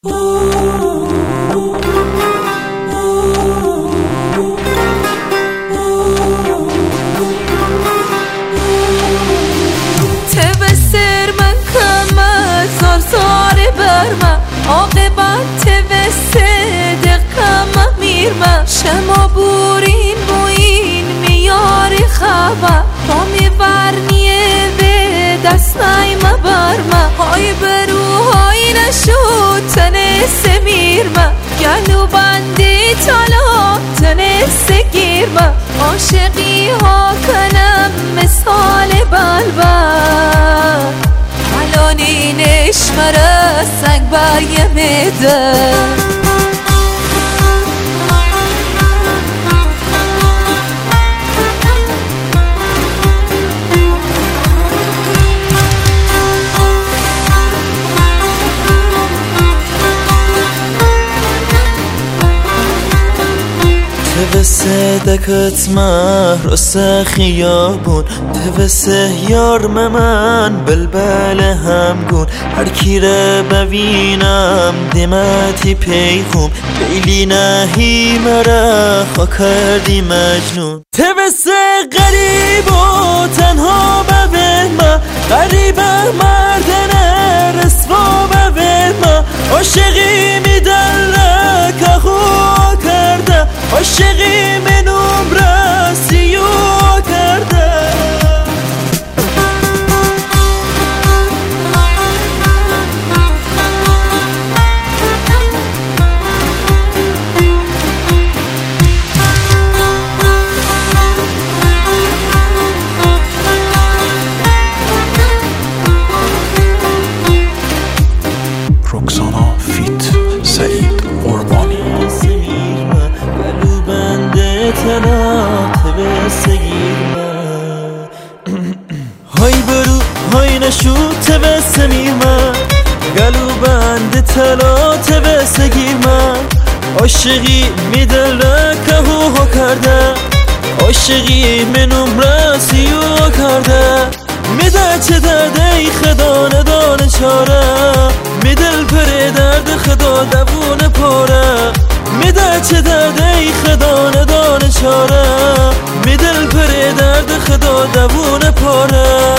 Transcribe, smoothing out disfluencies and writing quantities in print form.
تبسر من کم زار برما عاقبت تبسر دقم میرما شما بورین بوین میار خبا با میورنیه به دست نایما برما های بروهای نشود تنس میرما گلو بندی تالا تنس گیرما عاشقی ها کنم مثال بلبل الانینش مرا سنگ برگمیده توسه دکت محرس خیابون توسه یار من بلبل همگون هر کی را ببینم دمتی پیغوم لیلی نهی مرا خوا کردی مجنون توسه غریب و تنها ببینم غریبه مردن رسوا ببینم عاشقی میدله که خوا کرده عاشقی منم راسیو کرده روکسانا فیت سعید قربانی های برو های نشو توسه میرما گلو بند تلا توسه گیرما عاشقی میدله که هو کرده عاشقی منم راسیو کرده میده چه درده ای خدا ندانه چاره میدل پر درد خدا دوون پاره میده چه درده ای خدا ندانه چاره میدل پر درد خدا دوون پاره